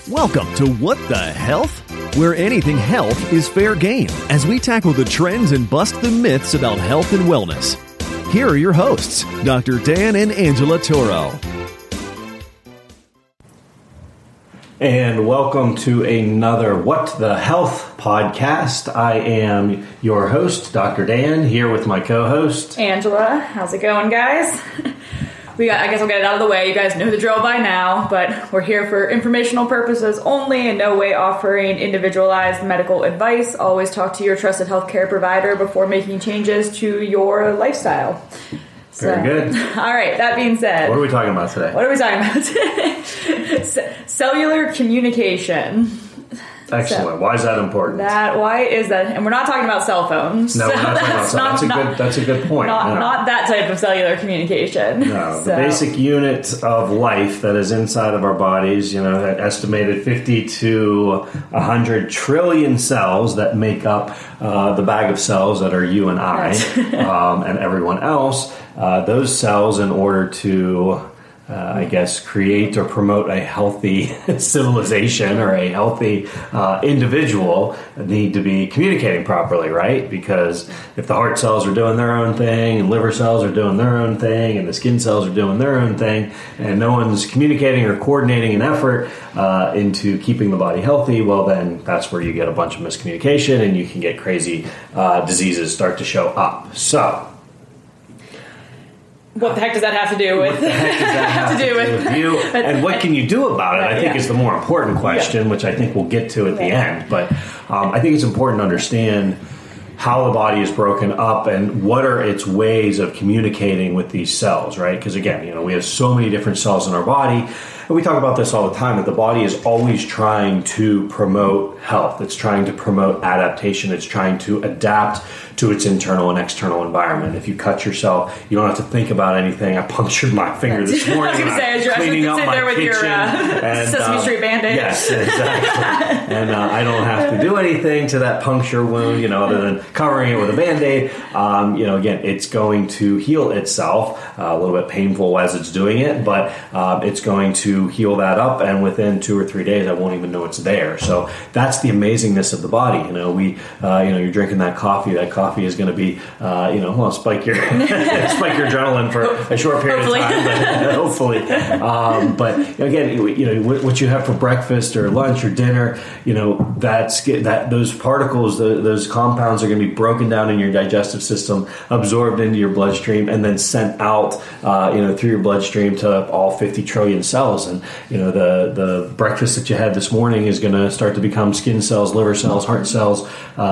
Welcome to What the Health? Where anything health is fair game as we tackle the trends and bust the myths about health and wellness. Here are your hosts, Dr. Dan and Angela Toro. And welcome to another What the Health podcast. I am your host, Dr. Dan, here with my co-host, Angela. How's it going, guys? I guess I'll get it out of the way. You guys know the drill by now, but we're here for informational purposes only, in no way offering individualized medical advice. Always talk to your trusted healthcare provider before making changes to your lifestyle. Very good. All right, that being said. What are we talking about today? What are we talking about today? Cellular communication. Excellent. Why is that important? Why is that? And we're not talking about cell phones. No, we're not talking about cell phones. That's a good point. Not that type of cellular communication. No, the basic unit of life that is inside of our bodies, that estimated 50 to 100 trillion cells that make up the bag of cells that are you and I and everyone else. Those cells, in order to create or promote a healthy civilization or a healthy individual, need to be communicating properly, right? Because if the heart cells are doing their own thing, and liver cells are doing their own thing, and the skin cells are doing their own thing, and no one's communicating or coordinating an effort into keeping the body healthy, well, then that's where you get a bunch of miscommunication, and you can get crazy diseases start to show up. So, what the heck does that have to do with? What the heck does that have to do with you? And what can you do about it? I think is the more important question, which I think we'll get to at the end. But I think it's important to understand how the body is broken up and what are its ways of communicating with these cells, right? Because again, we have so many different cells in our body. And we talk about this all the time, that the body is always trying to promote health. It's trying to promote adaptation. It's trying to adapt to its internal and external environment. If you cut yourself, you don't have to think about anything. I punctured my finger this morning. I was going to say, as cleaning up my there with kitchen. Your Sesame Street Band-Aid. Yes, exactly. And I don't have to do anything to that puncture wound, other than covering it with a Band-Aid. Again, it's going to heal itself, a little bit painful as it's doing it, but it's going to heal that up, and within 2 or 3 days, I won't even know it's there. So that's the amazingness of the body. You're drinking that coffee. That coffee is going to be, spike your spike your adrenaline for a short period of time, but hopefully. But again, what you have for breakfast or lunch or dinner, those particles, those compounds are going to be broken down in your digestive system, absorbed into your bloodstream, and then sent out, through your bloodstream to all 50 trillion cells. And the breakfast that you had this morning is going to start to become skin cells, liver cells, heart cells,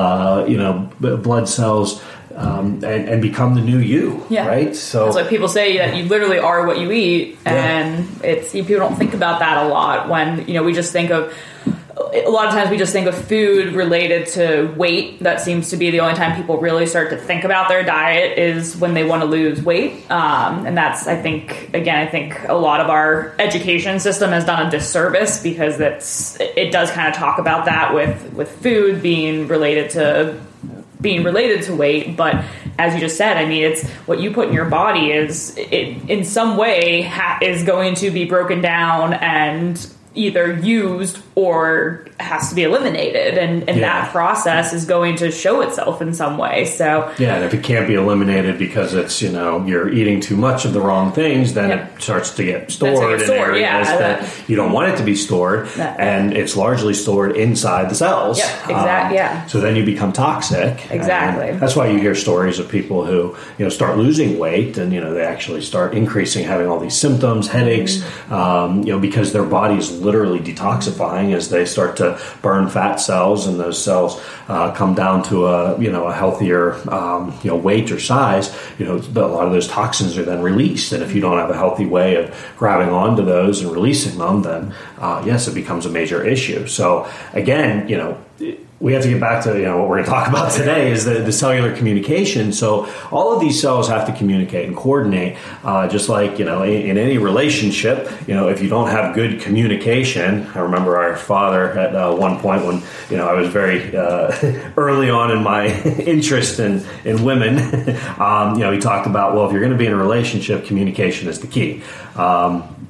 blood cells, and become the new you, right? So it's like people say that you literally are what you eat, and people don't think about that a lot when we just think of. A lot of times we just think of food related to weight. That seems to be the only time people really start to think about their diet is when they want to lose weight. And that's, I think a lot of our education system has done a disservice because it does kind of talk about that with food being related to weight. But as you just said, it's what you put in your body in some way is going to be broken down and either used or has to be eliminated, and that process is going to show itself in some way. So and if it can't be eliminated because it's you're eating too much of the wrong things, then it starts to get stored in areas that you don't want it to be stored, and it's largely stored inside the cells. Exactly. So then you become toxic. Exactly. That's why you hear stories of people who start losing weight, and they actually start having all these symptoms, headaches, because their body is literally detoxifying as they start to burn fat cells, and those cells come down to a healthier weight or size. A lot of those toxins are then released, and if you don't have a healthy way of grabbing onto those and releasing them, then yes, it becomes a major issue. So again, we have to get back to what we're going to talk about today is the cellular communication. So all of these cells have to communicate and coordinate, just like in any relationship. If you don't have good communication, I remember our father at one point when I was very early on in my interest in women. He talked about, well, if you're going to be in a relationship, communication is the key.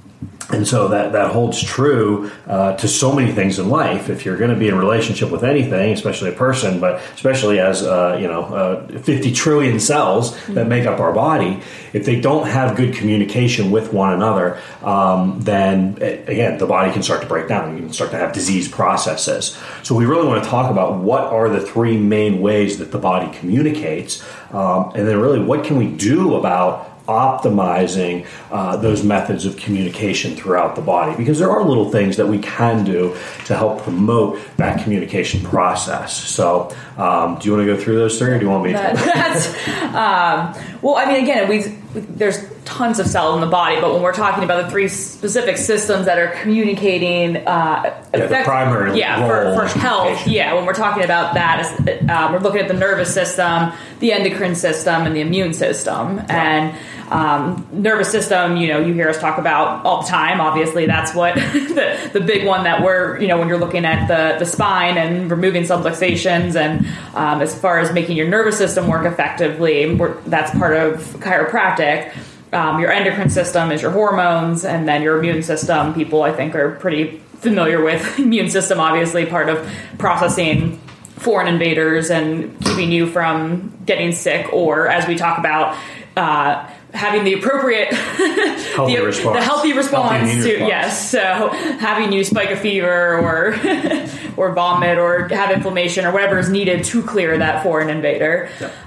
And so that holds true to so many things in life. If you're going to be in a relationship with anything, especially a person, but especially as 50 trillion cells that make up our body, if they don't have good communication with one another, then again the body can start to break down. You can start to have disease processes. So we really want to talk about what are the three main ways that the body communicates, and then really what can we do about optimizing those methods of communication throughout the body, because there are little things that we can do to help promote that communication process. So do you want to go through those three, or do you want me to? Well, I mean, again, there's tons of cells in the body, but when we're talking about the three specific systems that are communicating the primary role for health, when we're talking about that, we're looking at the nervous system, the endocrine system, and the immune system. And nervous system, you hear us talk about all the time. Obviously, that's what the big one that we're, when you're looking at the spine and removing subluxations, and as far as making your nervous system work effectively, that's part of chiropractic. Your endocrine system is your hormones, and then your immune system, people I think are pretty familiar with. Immune system, obviously, part of processing foreign invaders and keeping you from getting sick, or as we talk about, having the appropriate healthy response to yes. So having you spike a fever or vomit or have inflammation or whatever is needed to clear that foreign invader.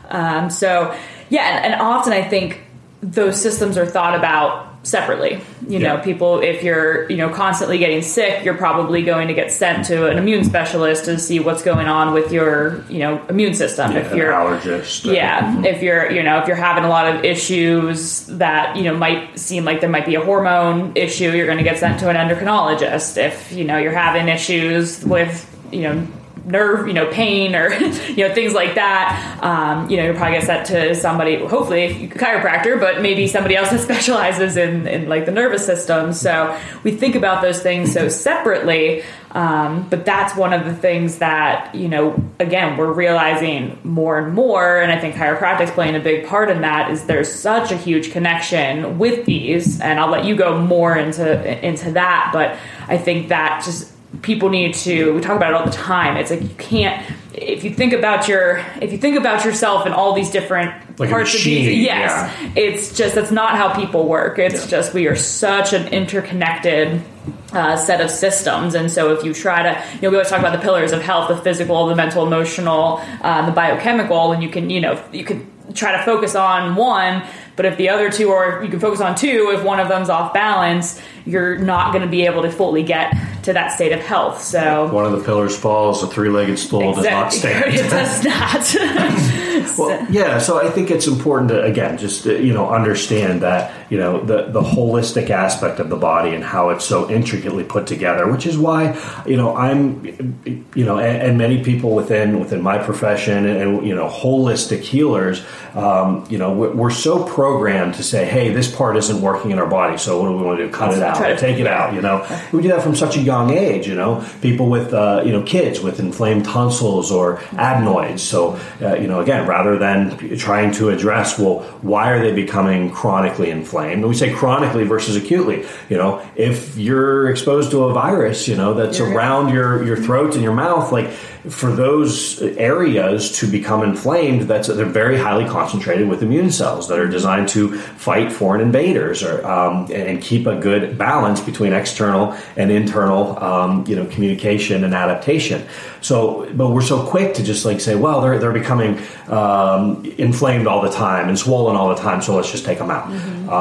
And often I think those systems are thought about separately. People, if you're, constantly getting sick, you're probably going to get sent to an immune specialist to see what's going on with your, immune system. Yeah, if you're an allergist. If you're, if you're having a lot of issues that, might seem like there might be a hormone issue, you're going to get sent to an endocrinologist. If, you're having issues with, nerve, pain or, things like that, you'll probably get sent to somebody, hopefully a chiropractor, but maybe somebody else that specializes in like the nervous system. So we think about those things so separately. But that's one of the things that, again, we're realizing more and more. And I think chiropractic's playing a big part in that. Is there's such a huge connection with these, and I'll let you go more into that. But I think that just, people need to, we talk about it all the time. It's like you can't, if you think about yourself and all these different like parts a machine, of these, it's just, that's not how people work. It's just, we are such an interconnected set of systems. And so if you try to, we always talk about the pillars of health, the physical, the mental, emotional, the biochemical, and you can try to focus on one, but if the other two, or you can focus on two, if one of them's off balance, you're not going to be able to fully get to that state of health. So one of the pillars falls, a three-legged stool does not stand. It does not. Well, so I think it's important to, again, just, understand that, the holistic aspect of the body and how it's so intricately put together, which is why, I'm, and many people within my profession and holistic healers, we're so programmed to say, hey, this part isn't working in our body, so what do we want to do? Cut it out, take it out, We do that from such a young age, people with, kids with inflamed tonsils or adenoids. So, again, rather than trying to address, well, why are they becoming chronically inflamed? And we say chronically versus acutely. If you're exposed to a virus, that's around your throat and your mouth, like for those areas to become inflamed, they're very highly concentrated with immune cells that are designed to fight foreign invaders and keep a good balance between external and internal, communication and adaptation. So, but we're so quick to just like say, well, they're becoming inflamed all the time and swollen all the time, so let's just take them out.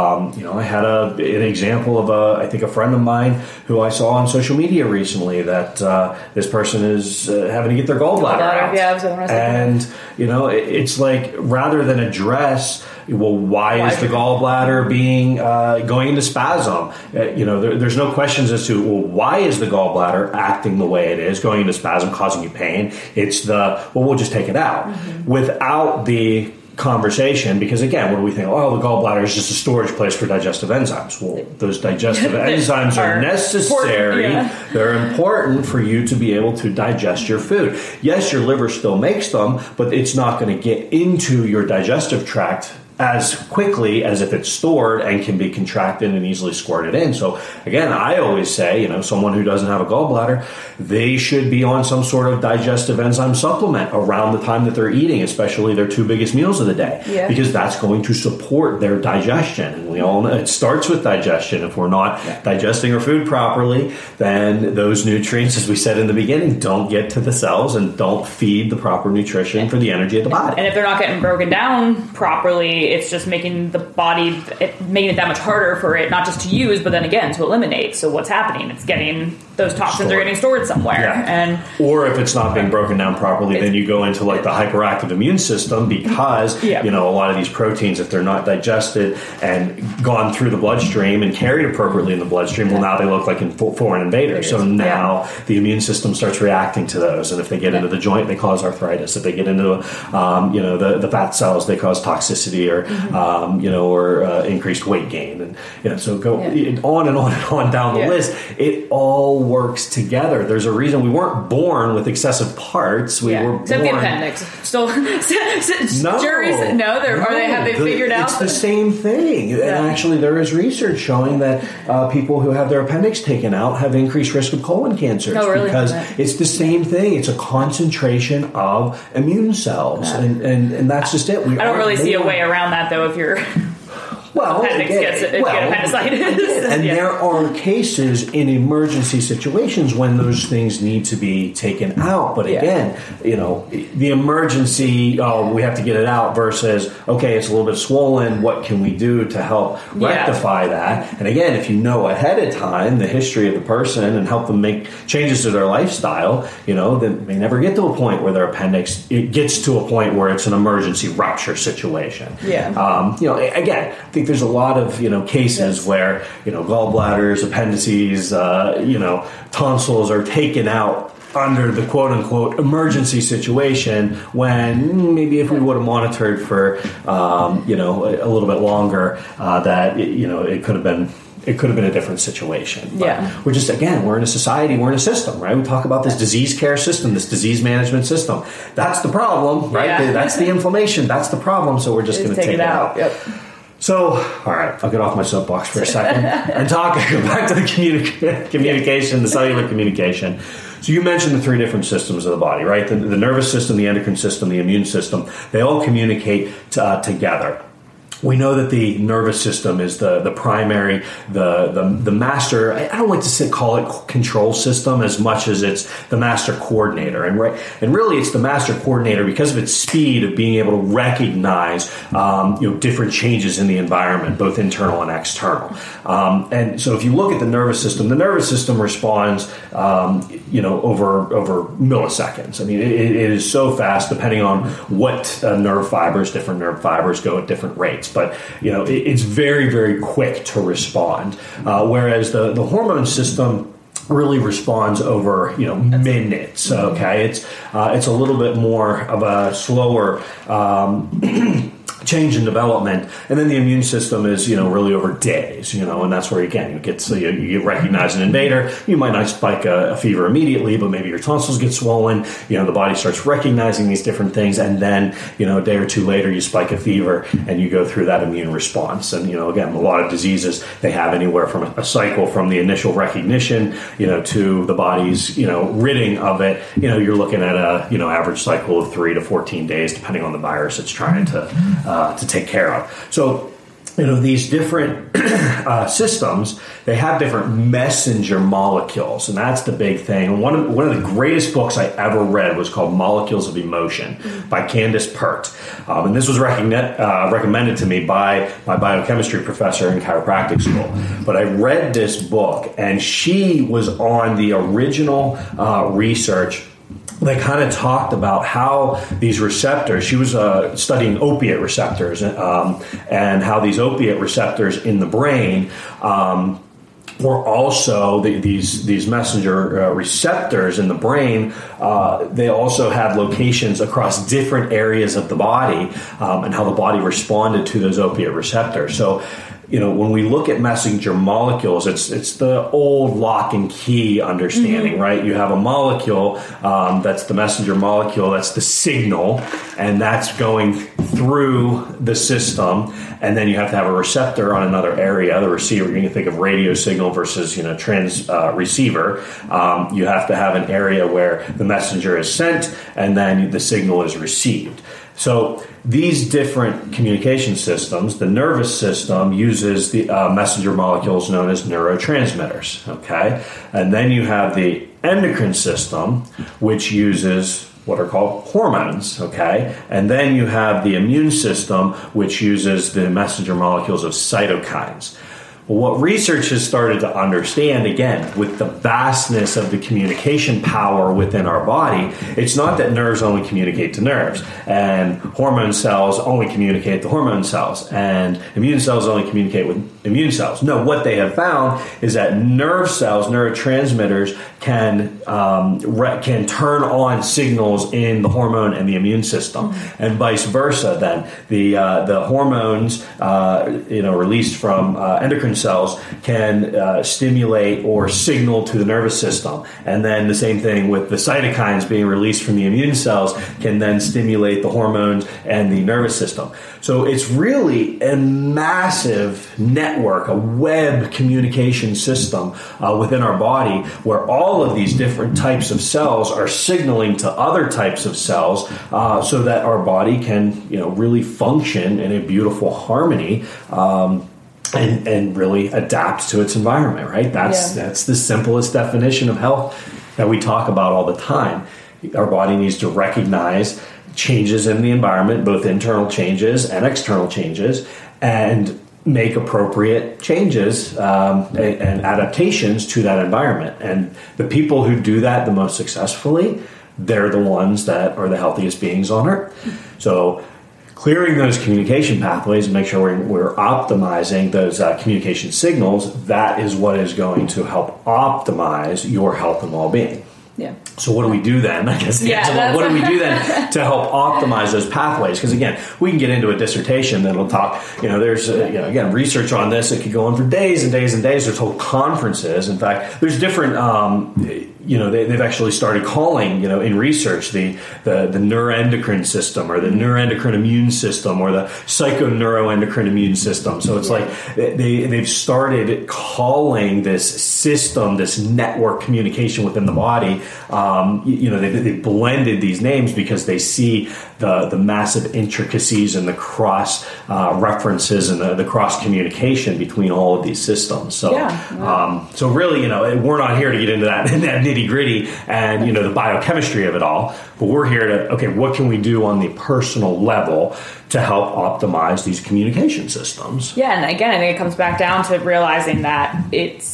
I had an example of I think a friend of mine who I saw on social media recently that this person is having to get their gallbladder out. Yeah, I was interested. And it's like, rather than address, well, why is the gallbladder being going into spasm? There's no questions as to, well, why is the gallbladder acting the way it is, going into spasm, causing you pain? It's we'll just take it out without the conversation, because again, what do we think? Oh, the gallbladder is just a storage place for digestive enzymes. Well, those digestive enzymes are necessary. They're important for you to be able to digest your food. Yes, your liver still makes them, but it's not going to get into your digestive tract as quickly as if it's stored and can be contracted and easily squirted in. So again, I always say, someone who doesn't have a gallbladder, they should be on some sort of digestive enzyme supplement around the time that they're eating, especially their 2 biggest meals of the day, because that's going to support their digestion. And we all know it starts with digestion. If we're not digesting our food properly, then those nutrients, as we said in the beginning, don't get to the cells and don't feed the proper nutrition for the energy of the body. And if they're not getting broken down properly, it's just making the body, making it that much harder for it not just to use, but then again to eliminate. So what's happening? It's getting, those toxins are getting stored somewhere. Or if it's not being broken down properly, then you go into like the hyperactive immune system because, a lot of these proteins, if they're not digested and gone through the bloodstream and carried appropriately in the bloodstream, well, now they look like foreign invaders. So now the immune system starts reacting to those. And if they get into the joint, they cause arthritis. If they get into, the fat cells, they cause toxicity or, or increased weight gain. And, so go on and on and on down the list. It all works together. There's a reason we weren't born with excessive parts. We were born. Except the appendix. Still, juries, have they figured out? It's the same thing. And actually, there is research showing that people who have their appendix taken out have increased risk of colon cancers because it's the same thing. It's a concentration of immune cells, and that's just it. I don't really see a way around that, though, if you're... appendicitis. And there are cases in emergency situations when those things need to be taken out. But again, the emergency, we have to get it out versus, okay, it's a little bit swollen. What can we do to help rectify that? And again, if you know ahead of time the history of the person and help them make changes to their lifestyle, then they never get to a point where their appendix, it gets to a point where it's an emergency rupture situation. Again, I think there's a lot of cases where gallbladders, appendices, tonsils are taken out under the quote unquote emergency situation when maybe if we would have monitored for a little bit longer that it could have been. It could have been a different situation. But we're just, again, we're in a society, we're in a system, right? We talk about this disease care system, this disease management system. That's the problem, right? That's the inflammation. That's the problem. So we're just going to take it out. So, all right, I'll get off my soapbox for a second and go back to the communication, the cellular communication. So you mentioned the 3 different systems of the body, right? The nervous system, the endocrine system, the immune system. They all communicate together. We know that the nervous system is the primary, the master. I don't like to call it control system as much as it's the master coordinator, and really it's the master coordinator because of its speed of being able to recognize different changes in the environment, both internal and external. And so if you look at the nervous system responds over milliseconds. I mean, it is so fast depending on what different nerve fibers go at different rates. But it's very, very quick to respond. Whereas the hormone system really responds over minutes. Okay, it's a little bit more of a slower change in development, and then the immune system is really over days, and that's where again you recognize an invader. You might not spike a fever immediately, but maybe your tonsils get swollen. The body starts recognizing these different things, and then a day or 2 later you spike a fever and you go through that immune response. And again, a lot of diseases, they have anywhere from a cycle from the initial recognition to the body's ridding of it. You're looking at a average cycle of 3 to 14 days depending on the virus it's trying to take care of. So, these different systems, they have different messenger molecules, and that's the big thing. One of the greatest books I ever read was called Molecules of Emotion by Candace Pert. And this was recommended to me by my biochemistry professor in chiropractic school. But I read this book, and she was on the original research. They kind of talked about how these receptors, she was studying opiate receptors and how these opiate receptors in the brain were also these messenger receptors in the brain. They also had locations across different areas of the body and how the body responded to those opiate receptors. So, when we look at messenger molecules, it's the old lock and key understanding, right? You have a molecule that's the messenger molecule, that's the signal, and that's going through the system, and then you have to have a receptor on another area, the receiver. You can think of radio signal versus receiver. You have to have an area where the messenger is sent, and then the signal is received. So these different communication systems, the nervous system uses the messenger molecules known as neurotransmitters, okay? And then you have the endocrine system, which uses what are called hormones, okay? And then you have the immune system, which uses the messenger molecules of cytokines. Well, what research has started to understand, again, with the vastness of the communication power within our body, it's not that nerves only communicate to nerves, and hormone cells only communicate to hormone cells, and immune cells only communicate with immune cells. No, what they have found is that nerve cells, neurotransmitters, can turn on signals in the hormone and the immune system, and vice versa. Then the hormones, released from endocrine cells can stimulate or signal to the nervous system, and then the same thing with the cytokines being released from the immune cells can then stimulate the hormones and the nervous system. So it's really a massive network, a web communication system within our body where all of these different types of cells are signaling to other types of cells so that our body can really function in a beautiful harmony and really adapt to its environment, right? That's the simplest definition of health that we talk about all the time. Our body needs to recognize changes in the environment, both internal changes and external changes, and make appropriate changes and adaptations to that environment. And the people who do that the most successfully, they're the ones that are the healthiest beings on earth. So clearing those communication pathways and make sure we're optimizing those communication signals, that is what is going to help optimize your health and well-being. Yeah. So what do we do then? I guess what do we do then to help optimize those pathways? Because again, we can get into a dissertation that'll talk. There's again research on this. It could go on for days and days and days. There's whole conferences. In fact, there's different. They've actually started calling in research the neuroendocrine system or the neuroendocrine immune system or the psychoneuroendocrine immune system. So it's like they've started calling this system, this network communication within the body. They blended these names because they see the massive intricacies and the cross references and the cross communication between all of these systems. So, so really, we're not here to get into that nitty gritty and the biochemistry of it all, but we're here to what can we do on the personal level to help optimize these communication systems? Yeah, and again, I think it comes back down to realizing that it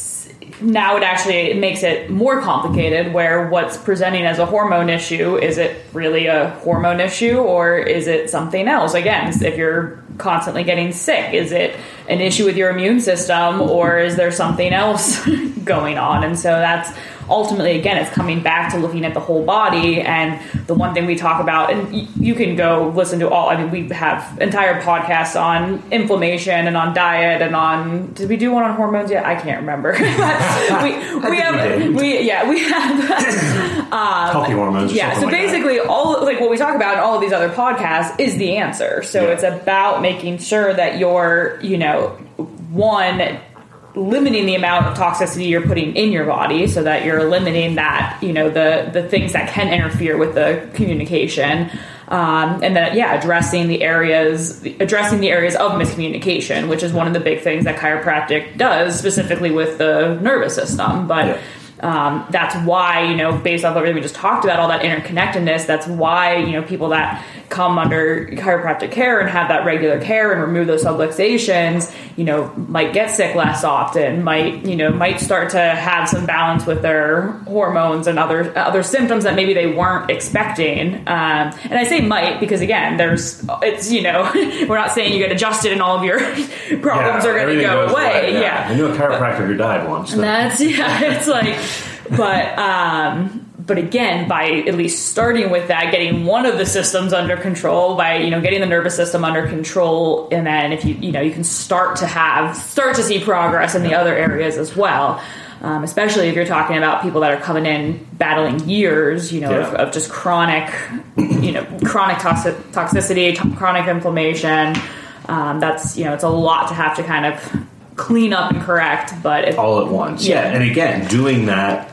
makes it more complicated where what's presenting as a hormone issue, is it really a hormone issue or is it something else? Again, if you're constantly getting sick, is it an issue with your immune system or is there something else going on? And so that's ultimately, again, it's coming back to looking at the whole body. And the one thing we talk about, and you can go listen to we have entire podcasts on inflammation and on diet and on, did we do one on hormones yet? I can't remember. we have healthy hormones. Yeah. So basically all what we talk about in all of these other podcasts is the answer. So it's about making sure that you're, limiting the amount of toxicity you're putting in your body so that you're limiting that, the things that can interfere with the communication. And then, addressing the areas of miscommunication, which is one of the big things that chiropractic does, specifically with the nervous system. But that's why, based off of everything we just talked about, all that interconnectedness, that's why, people that come under chiropractic care and have that regular care and remove those subluxations, might get sick less often, might start to have some balance with their hormones and other symptoms that maybe they weren't expecting. And I say might because, again, we're not saying you get adjusted and all of your problems are going to go away. But again, by at least starting with that, getting one of the systems under control, by getting the nervous system under control, and then if you can start to see progress in the other areas as well. Especially if you're talking about people that are coming in battling years, of just chronic toxicity, chronic inflammation. That's it's a lot to have to kind of clean up and correct, but all at once. Yeah. And again, doing that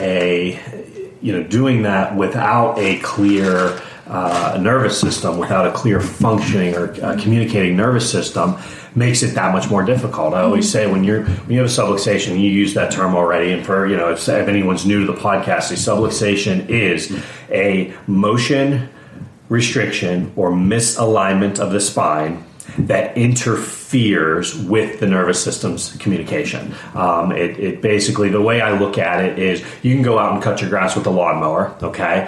doing that without a clear nervous system, without a clear functioning or communicating nervous system, makes it that much more difficult. I always say when you have a subluxation, you use that term already, and for if anyone's new to the podcast, a subluxation is a motion restriction or misalignment of the spine that interferes with the nervous system's communication. It basically, the way I look at it is, you can go out and cut your grass with a lawnmower, okay?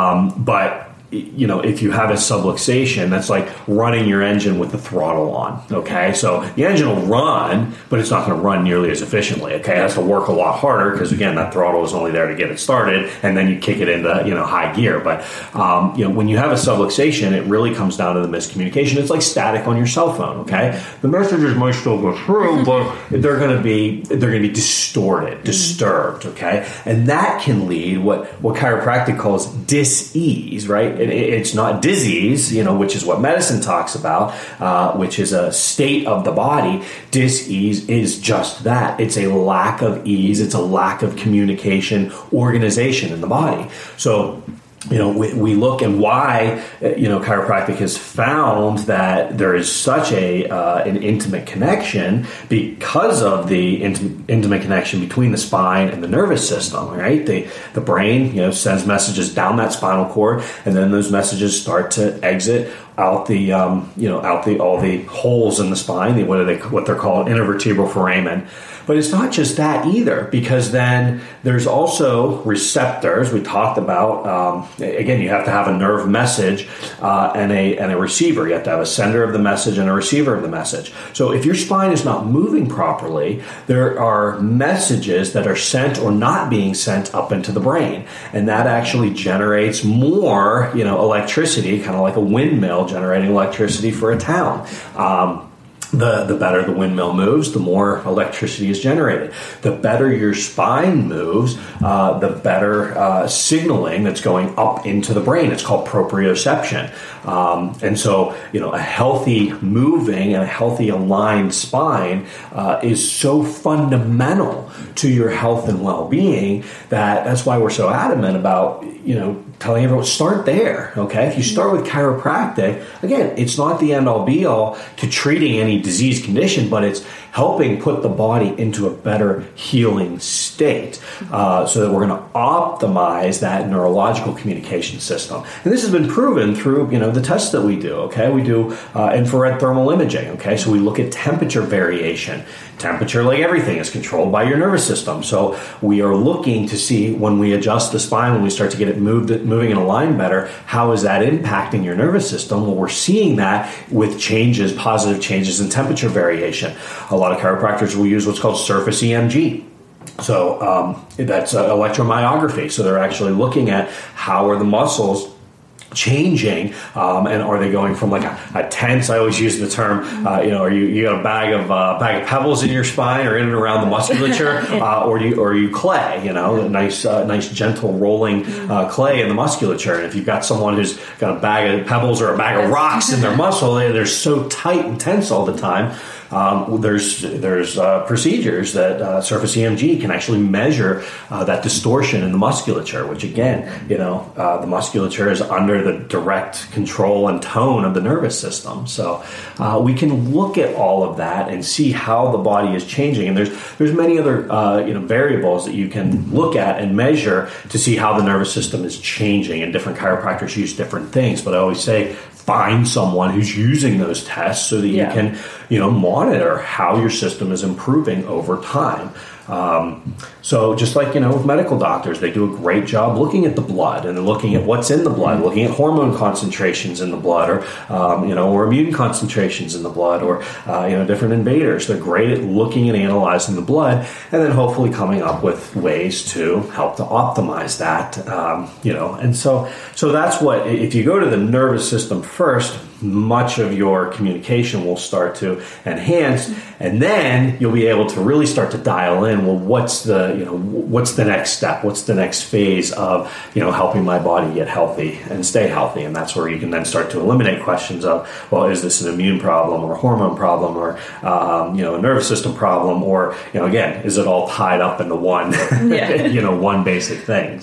But if you have a subluxation, that's like running your engine with the throttle on, okay? So the engine will run, but it's not going to run nearly as efficiently, okay? It has to work a lot harder because, again, that throttle is only there to get it started, and then you kick it into, high gear. But, when you have a subluxation, it really comes down to the miscommunication. It's like static on your cell phone, okay? The messages might still go through, but they're going to be distorted, disturbed, okay? And that can lead what chiropractic calls dis-ease, right? It's not disease, which is what medicine talks about, which is a state of the body. Dis-ease is just that. It's a lack of ease. It's a lack of communication, organization in the body. So, we look and why, chiropractic has found that there is such an intimate connection because of the intimate connection between the spine and the nervous system, right? The brain, sends messages down that spinal cord, and then those messages start to exit out the all the holes in the spine, what they're called intervertebral foramen. But it's not just that either, because then there's also receptors. We talked about, again, you have to have a nerve message and a receiver. You have to have a sender of the message and a receiver of the message. So if your spine is not moving properly, there are messages that are sent or not being sent up into the brain. And that actually generates more, electricity, kind of like a windmill generating electricity for a town. The better the windmill moves, the more electricity is generated. The better your spine moves, the better signaling that's going up into the brain. It's called proprioception. And so, a healthy moving and a healthy aligned spine is so fundamental to your health and well-being that's why we're so adamant about, telling everyone, start there, okay? If you start with chiropractic, again, it's not the end-all be-all to treating any disease condition, but it's helping put the body into a better healing state so that we're going to optimize that neurological communication system. And this has been proven through, the tests that we do, okay? We do infrared thermal imaging, okay? So we look at temperature variation. Temperature, like everything, is controlled by your nervous system. So we are looking to see when we adjust the spine, when we start to get it moving and aligned better, how is that impacting your nervous system? Well, we're seeing that with positive changes in temperature variation. A lot of chiropractors will use what's called surface EMG. So that's electromyography. So they're actually looking at how are the muscles changing, and are they going from like a tense? I always use the term, are you got a bag of pebbles in your spine or in and around the musculature, or you clay, a nice gentle rolling clay in the musculature. And if you've got someone who's got a bag of pebbles or a bag of rocks in their muscle, they're so tight and tense all the time. There's procedures that surface EMG can actually measure that distortion in the musculature, which again, the musculature is under the direct control and tone of the nervous system. So we can look at all of that and see how the body is changing. And there's many other variables that you can look at and measure to see how the nervous system is changing. And different chiropractors use different things, but I always say find someone who's using those tests so that you can monitor how your system is improving over time. So just like, with medical doctors, they do a great job looking at the blood and looking at what's in the blood, looking at hormone concentrations in the blood, or immune concentrations in the blood, or different invaders. They're great at looking and analyzing the blood, and then hopefully coming up with ways to help to optimize that. And so that's what, if you go to the nervous system first, much of your communication will start to enhance, and then you'll be able to really start to dial in, well, what's the next step? What's the next phase of, helping my body get healthy and stay healthy? And that's where you can then start to eliminate questions of, well, is this an immune problem or a hormone problem or, a nervous system problem? Or, again, is it all tied up into one, one basic thing?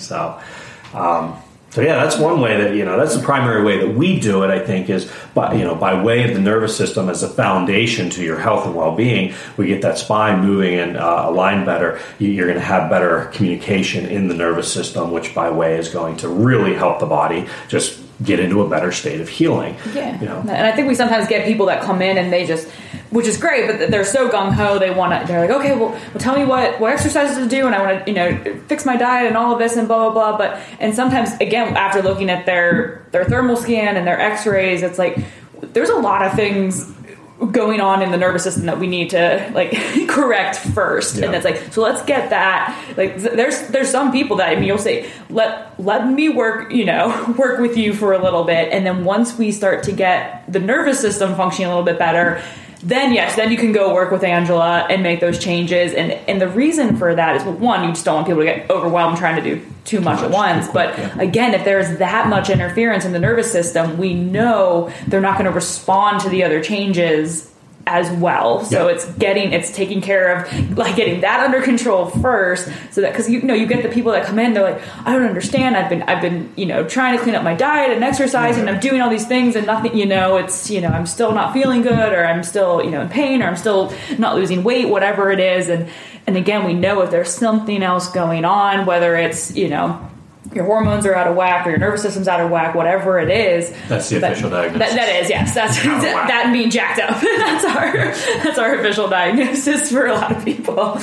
So yeah, that's one way that, that's the primary way that we do it, I think, is by way of the nervous system as a foundation to your health and well-being. We get that spine moving and aligned better. You're going to have better communication in the nervous system, which by way is going to really help the body just get into a better state of healing. Yeah. And I think we sometimes get people that come in and they just, which is great, but they're so gung-ho, they're like, okay, well tell me what exercises to do, and I want to, fix my diet and all of this and blah, blah, blah. And sometimes, again, after looking at their thermal scan and their x-rays, it's like, there's a lot of things going on in the nervous system that we need to correct first. Yeah. And it's like, so let's get that. There's some people that, you'll say, let me work with you for a little bit. And then once we start to get the nervous system functioning a little bit better, then you can go work with Angela and make those changes. And the reason for that is, well, one, you just don't want people to get overwhelmed trying to do too much at once. But again, if there's that much interference in the nervous system, we know they're not going to respond to the other changes as well. So it's taking care of getting that under control first, so that, because you get the people that come in, they're like, I don't understand. I've been trying to clean up my diet and exercise, and I'm doing all these things, and nothing. It's I'm still not feeling good, or I'm still in pain, or I'm still not losing weight, whatever it is. And again, we know if there's something else going on, whether it's your hormones are out of whack or your nervous system's out of whack, whatever it is. That's the official diagnosis. That is, yes. That's that and being jacked up. That's our official diagnosis for a lot of people.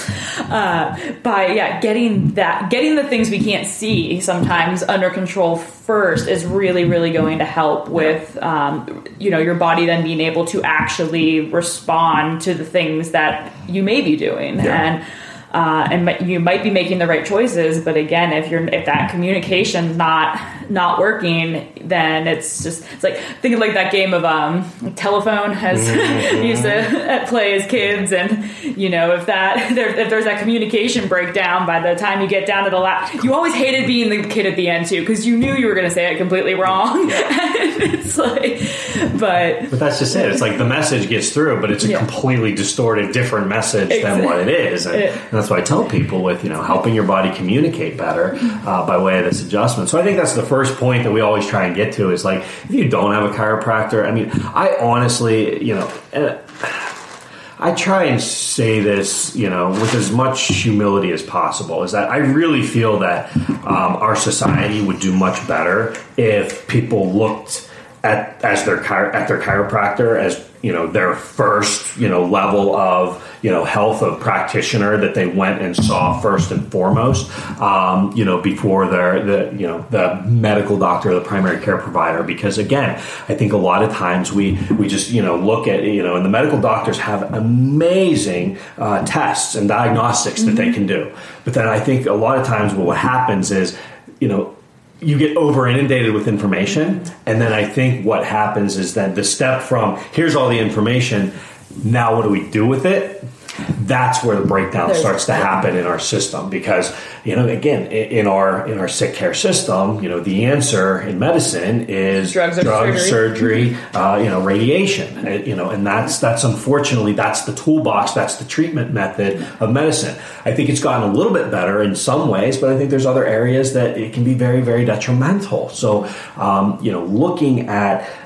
Getting the things we can't see sometimes under control first is really, really going to help with your body then being able to actually respond to the things that you may be doing. Yeah. And you might be making the right choices, but again, if that communication's not working, then it's like thinking like that game of telephone as used to play as kids, and if there's that communication breakdown by the time you get down to the last, you always hated being the kid at the end too, because you knew you were going to say it completely wrong. It's like, but that's just it. It's like the message gets through, but it's a completely distorted, different message than what it is. And that's why I tell people with, helping your body communicate better by way of this adjustment. So I think that's the first point that we always try and get to is like, if you don't have a chiropractor, I honestly, I try and say this, with as much humility as possible, is that I really feel that our society would do much better if people looked at their chiropractor as their first level of health of practitioner that they went and saw first and foremost before the medical doctor, the primary care provider. Because again, I think a lot of times we just look at and the medical doctors have amazing tests and diagnostics that they can do, but then I think a lot of times what happens is you get over inundated with information, and then I think what happens is that the step from here's all the information, now what do we do with it? That's where the breakdown starts to happen in our system, because again, in our sick care system, the answer in medicine is drugs, surgery, radiation, and that's unfortunately that's the toolbox, that's the treatment method of medicine. I think it's gotten a little bit better in some ways, but I think there's other areas that it can be very, very detrimental. So looking at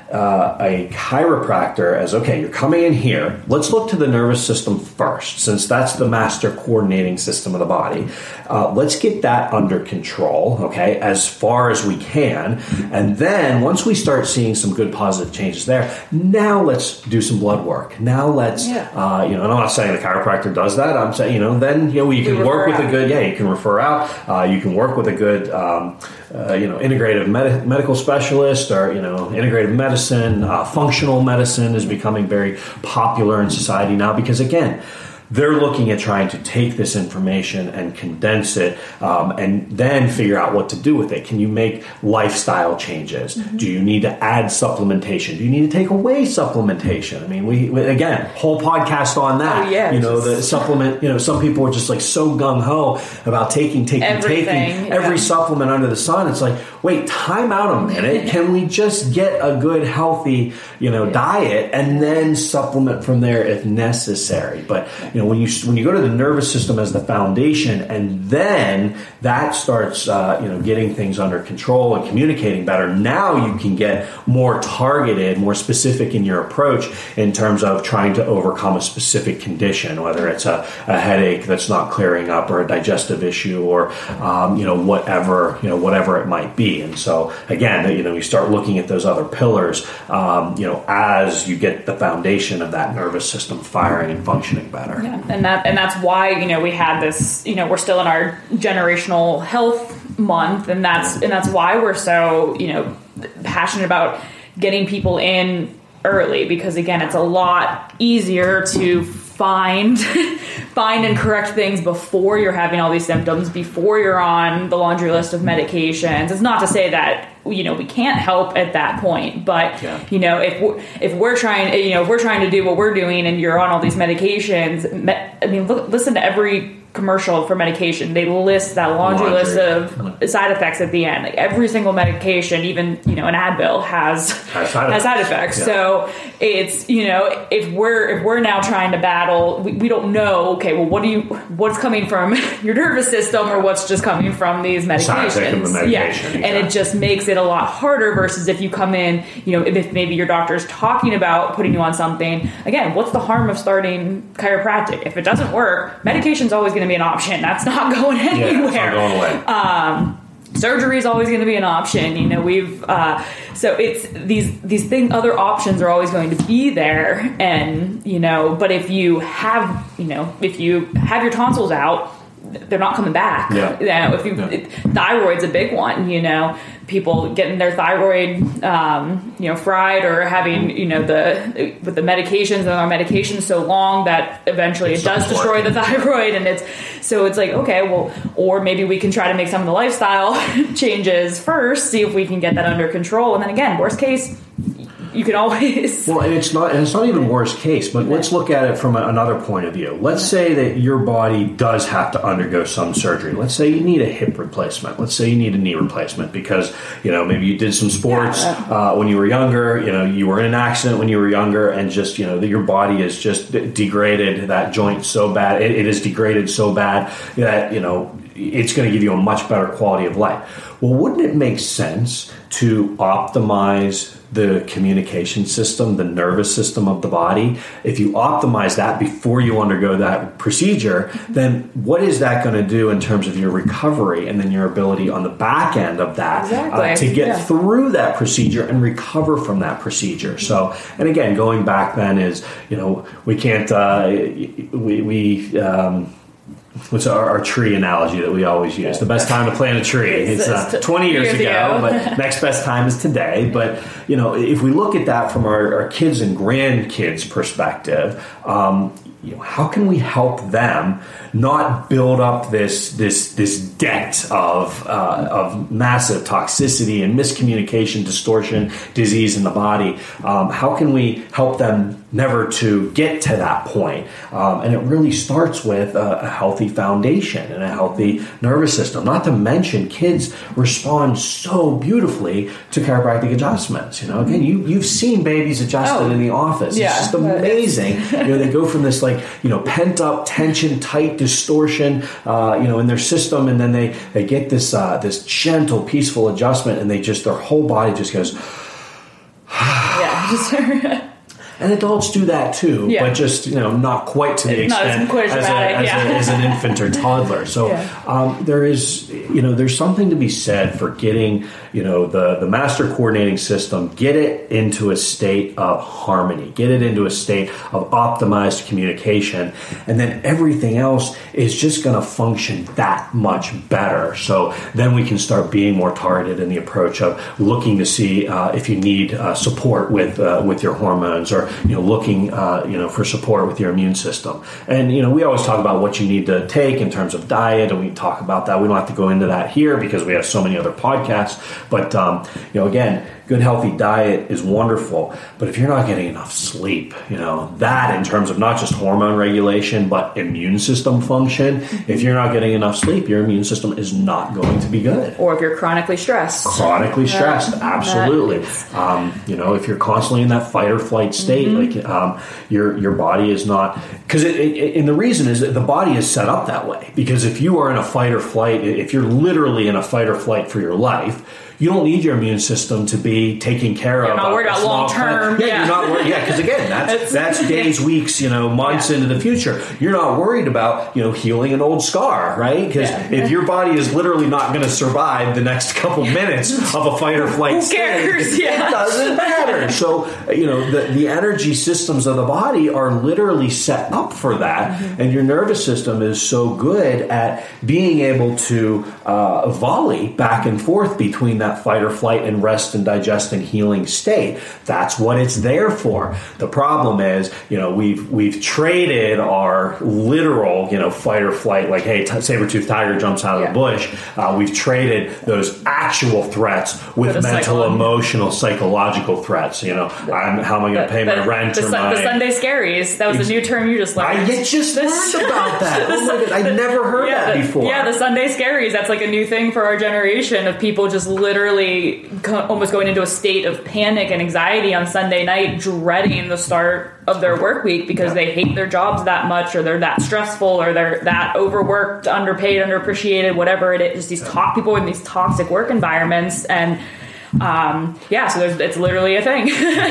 a chiropractor as, okay, you're coming in here, let's look to the nervous system first, since that's the master coordinating system of the body. Let's get that under control, okay, as far as we can. And then once we start seeing some good positive changes there, now let's do some blood work. Now let's, and I'm not saying the chiropractor does that. I'm saying, then, you can work with a good, you can refer out. You can work with a good, integrative medical specialist or, integrative medicine. Functional medicine is becoming very popular in society now because, again, they're looking at trying to take this information and condense it and then figure out what to do with it. Can you make lifestyle changes? Mm-hmm. Do you need to add supplementation? Do you need to take away supplementation? I mean, we again, whole podcast on that. Oh, yeah, the supplement, some people are just like so gung-ho about taking every supplement under the sun. It's like, wait, time out a minute. Can we just get a good, healthy, diet and then supplement from there if necessary? But when you go to the nervous system as the foundation, and then that starts, getting things under control and communicating better. Now you can get more targeted, more specific in your approach in terms of trying to overcome a specific condition, whether it's a headache that's not clearing up, or a digestive issue, or whatever it might be. And so again, you start looking at those other pillars, as you get the foundation of that nervous system firing and functioning better. Yeah, and that's why we had this. We're still in our generational health month, and that's why we're so passionate about getting people in early, because again, it's a lot easier to find and correct things before you're having all these symptoms, before you're on the laundry list of medications. It's not to say that we can't help at that point, but if we're trying to do what we're doing and you're on all these medications, listen to every commercial for medication. They list that laundry list of side effects at the end. Like every single medication, even an Advil has side effects. Yeah. So it's if we're now trying to battle, we don't know. Okay, well, what's coming from your nervous system, or what's just coming from these medications? Exactly. And it just makes it a lot harder. Versus if you come in, if maybe your doctor's talking about putting you on something. Again, what's the harm of starting chiropractic? If it doesn't work, medication's always going to be an option. That's not going anywhere. Yeah, it's not going away. Surgery is always going to be an option. So it's these other options are always going to be there. And but if you have your tonsils out, they're not coming back. Thyroid's a big one. People getting their thyroid, fried, or having, with the medications, and our medications so long that eventually it does destroy the thyroid. And it's like, okay, well, or maybe we can try to make some of the lifestyle changes first, see if we can get that under control. And then again, worst case, you can always. Well, and it's not even worst case, but let's look at it from another point of view. Let's say that your body does have to undergo some surgery. Let's say you need a hip replacement. Let's say you need a knee replacement because, maybe you did some sports when you were younger, you were in an accident when you were younger, and just, your body is just degraded, that joint so bad. It is degraded so bad that, it's going to give you a much better quality of life. Well, wouldn't it make sense to optimize the communication system, the nervous system of the body? If you optimize that before you undergo that procedure, then what is that going to do in terms of your recovery and then your ability on the back end of that to get through that procedure and recover from that procedure? So, and again, going back then is, we can't, what's our tree analogy that we always use? The best time to plant a tree. It's 20 years ago, but next best time is today. But, if we look at that from our kids and grandkids' perspective, how can we help them not build up this debt of massive toxicity and miscommunication, distortion, disease in the body? How can we help them never to get to that point? And it really starts with a healthy foundation and a healthy nervous system. Not to mention, kids respond so beautifully to chiropractic adjustments. Again, you've seen babies adjusted in the office. Yeah, it's just amazing. They go from this pent up tension, tight distortion, in their system, and then they get this gentle, peaceful adjustment, and their whole body just goes. And adults do that too, but just not quite to the extent as an infant or toddler. So there is there's something to be said for getting the master coordinating system, get it into a state of harmony, get it into a state of optimized communication, and then everything else is just going to function that much better. So then we can start being more targeted in the approach of looking to see if you need support with your hormones, or looking for support with your immune system. And we always talk about what you need to take in terms of diet, and we talk about that. We don't have to go into that here because we have so many other podcasts. But again, good healthy diet is wonderful, but if you're not getting enough sleep, that in terms of not just hormone regulation but immune system function, if you're not getting enough sleep, your immune system is not going to be good. Or if you're chronically stressed. Absolutely. If you're constantly in that fight or flight state, your body is not, because and the reason is that the body is set up that way, because if you are in a fight or flight, if you're literally in a fight or flight for your life, you don't need your immune system to be taken care of. You're not worried about long term. You're not worried. Yeah, because again, that's days, weeks, months into the future. You're not worried about healing an old scar, right? Because if your body is literally not going to survive the next couple minutes of a fight or flight state, it doesn't matter. So the energy systems of the body are literally set up for that, and your nervous system is so good at being able to volley back and forth between that fight or flight and rest and digest and healing state. That's what it's there for. The problem is, we've traded our literal, fight or flight, like, hey, saber-toothed tiger jumps out of the bush. We've traded those actual threats with mental, emotional, psychological threats. How am I going to pay my rent? The Sunday scaries. That was a new term you just learned. I just learned about that. Oh my God, I never heard that before. Yeah, the Sunday scaries. That's like a new thing for our generation of people just literally almost going into a state of panic and anxiety on Sunday night, dreading the start of their work week because they hate their jobs that much, or they're that stressful, or they're that overworked, underpaid, underappreciated, whatever it is. These people in these toxic work environments, and so it's literally a thing.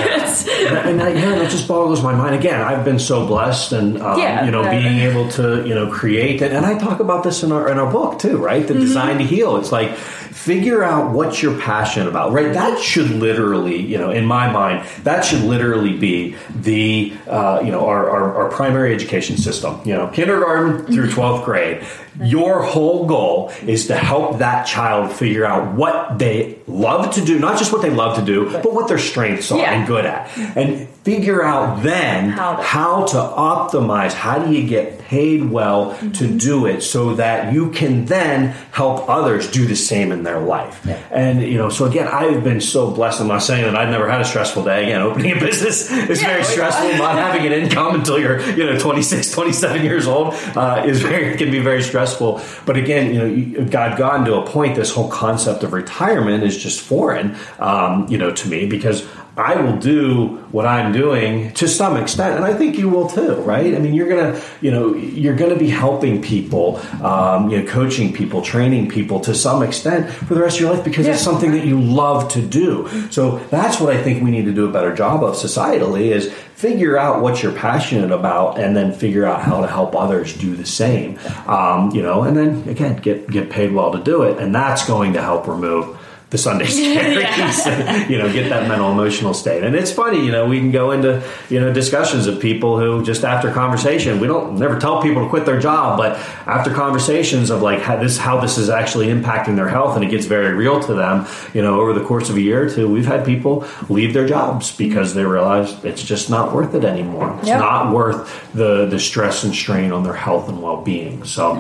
That just boggles my mind. Again, I've been so blessed, and being able to create, and I talk about this in our book too, right? The Design to Heal. It's like, figure out what you're passionate about, right? That should literally, in my mind, that should literally be the our primary education system. Kindergarten through 12th grade. Your whole goal is to help that child figure out what they love to do, not just what they love to do, but what their strengths are and good at. And figure out then how to optimize, how do you get paid well to do it so that you can then help others do the same in their life. And, so again, I've been so blessed. I'm not saying that I've never had a stressful day. Again, opening a business is very stressful. Not having an income until you're, 26, 27 years old can be very stressful. But again, I've gotten to a point, this whole concept of retirement is just foreign, to me, because I will do what I'm doing to some extent, and I think you will too, right? I mean, you're gonna be helping people, coaching people, training people to some extent for the rest of your life because it's something that you love to do. So that's what I think we need to do a better job of societally, is figure out what you're passionate about, and then figure out how to help others do the same. And then again, get paid well to do it, and that's going to help remove the Sunday scaries, and, get that mental emotional state. And it's funny, we can go into, discussions of people who just after conversation, we don't never tell people to quit their job, but after conversations of like how this is actually impacting their health, and it gets very real to them, over the course of a year or two, we've had people leave their jobs because they realize it's just not worth it anymore. It's not worth the stress and strain on their health and well-being. So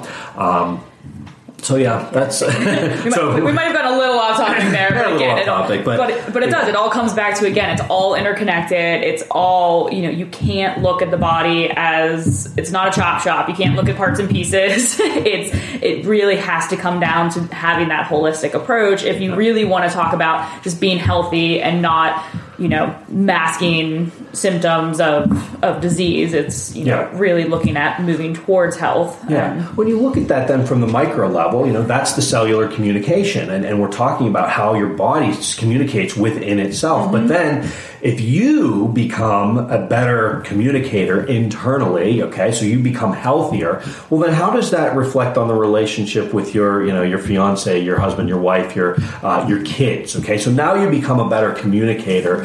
that's we might have been a little off topic there, but it does. It all comes back to, again, it's all interconnected. It's all, you can't look at the body as, it's not a chop shop. You can't look at parts and pieces. It really has to come down to having that holistic approach if you really want to talk about just being healthy and not masking symptoms of disease. It's, really looking at moving towards health. Yeah. When you look at that then from the micro level, that's the cellular communication. And we're talking about how your body communicates within itself. But then if you become a better communicator internally, okay, so you become healthier, well, then how does that reflect on the relationship with your fiance, your husband, your wife, your kids, okay? So now you become a better communicator,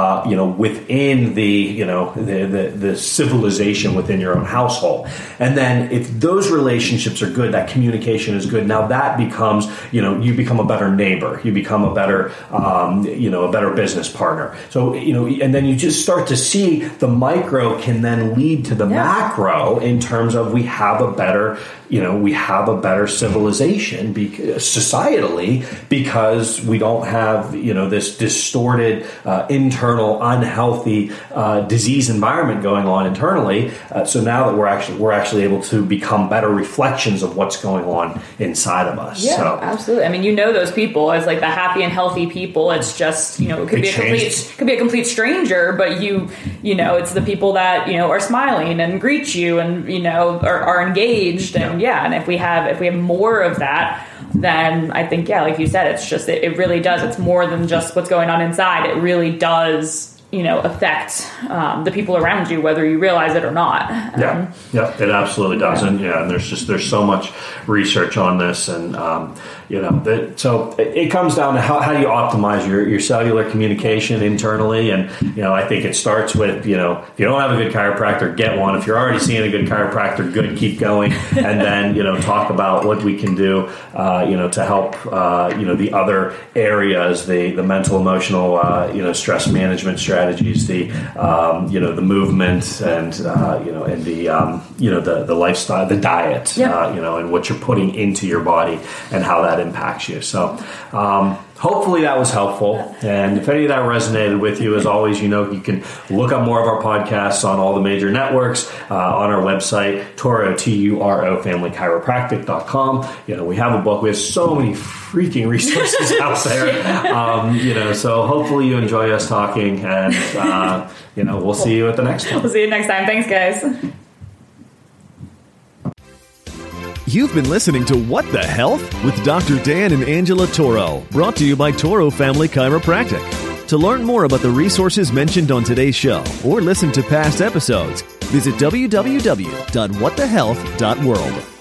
within the civilization within your own household. And then if those relationships are good, that communication is good, now that becomes, you become a better neighbor, you become a better, a better business partner. So, and then you just start to see the micro can then lead to the macro in terms of we have a better civilization societally, because we don't have, this distorted, internal, unhealthy, disease environment going on internally. So now that we're actually able to become better reflections of what's going on inside of us. Yeah, so, absolutely. I mean, those people as like the happy and healthy people. It's just, it could be a complete stranger, but it's the people that, are smiling and greet you and, are engaged. And and if we have more of that, then I think, like you said, it's just, it really does. It's more than just what's going on inside. It really does, affect the people around you, whether you realize it or not. It absolutely does. And there's so much research on this, and so it comes down to how do you optimize your cellular communication internally. And I think it starts with, if you don't have a good chiropractor, get one. If you're already seeing a good chiropractor, good, keep going. And then talk about what we can do to help the other areas, the mental, emotional stress management strategies, the movement, and the lifestyle, the diet, and what you're putting into your body and how that impacts you. So hopefully that was helpful. And if any of that resonated with you, as always, you can look up more of our podcasts on all the major networks, on our website, Turo, Turo, familychiropractic.com. We have a book. We have so many freaking resources out there. So hopefully you enjoy us talking, and, we'll see you at the next one. We'll see you next time. Thanks, guys. You've been listening to What the Health with Dr. Dan and Angela Toro, brought to you by Toro Family Chiropractic. To learn more about the resources mentioned on today's show or listen to past episodes, visit www.whatthehealth.world.